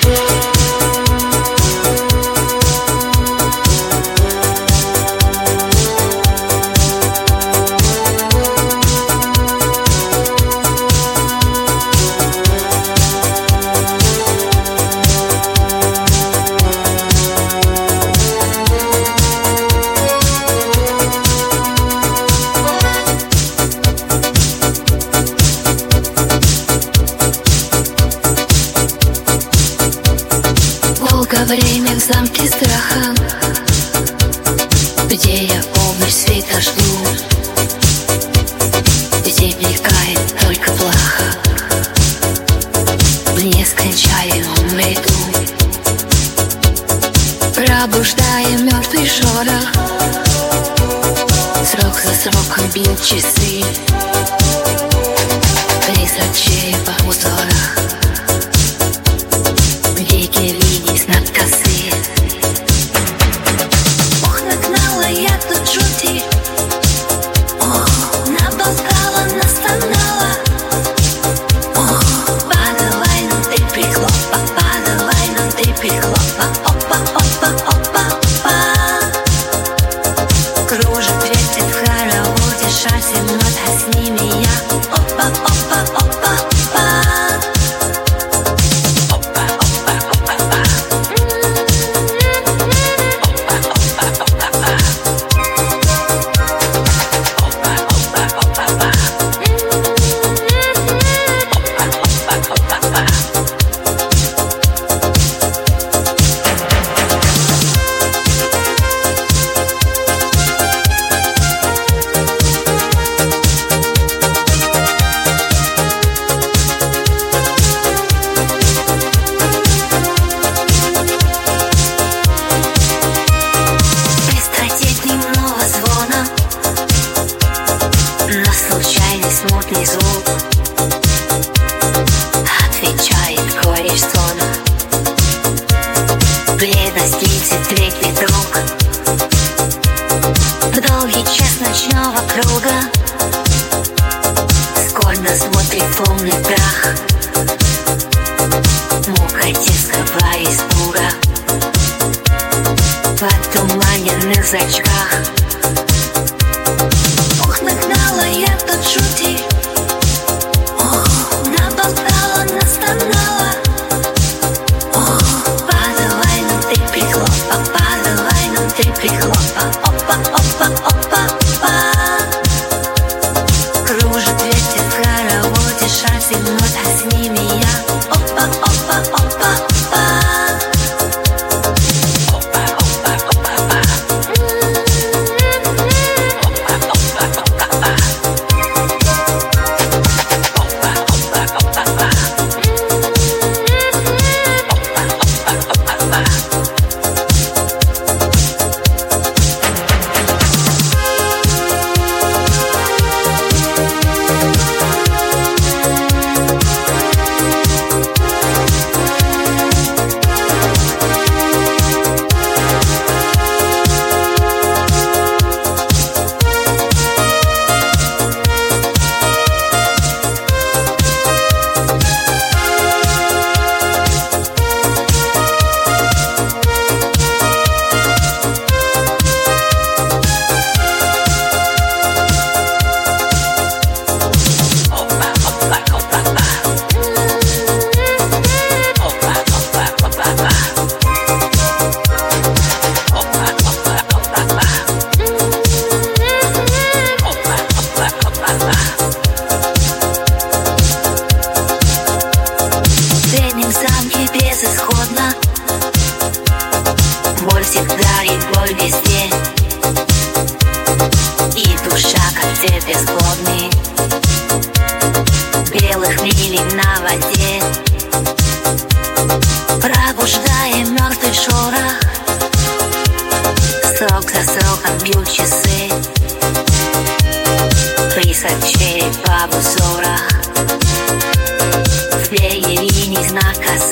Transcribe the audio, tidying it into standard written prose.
Время в замке страха, где я помощь света жду, где мелькает только плаха в нескончаемом ряду, пробуждая мертвый шорох. Срок за сроком бил часы, призрак черепа в узорах, веки видеть над косы. Ох, нагнала я тут жути, ох, наболтала, настонала. Ох, подавай нам ты прихлопа, подавай нам ты прихлопа. Опа, опа, опа, опа. Кружит, вертит в хороводе шасси нот, а с ними я. Опа, опа, опа, опа. Смутный звук отвечает кореш сона. Бледность 33-й друг. В долгий час ночного круга скорбно смотрит полный прах. Мука детского испуга в отуманенных зрачках. Ох, нагнала я тут жути, ох, наболтала, настонала. Ох, подавай нам ты прихлопа, подавай нам ты прихлопа. Опа, опа, опа, опа. Кружит, вертит в хороводе шасси нот, а с ними я. Опа, опа, опа, опа. Безысходно, боль всегда и боль везде, и душа как цвет бесплодный белых лилий на воде, пробуждая мертвый шорох. Срок за сроком бил часы, призрак черепа в узорах, в перьевине знак косы.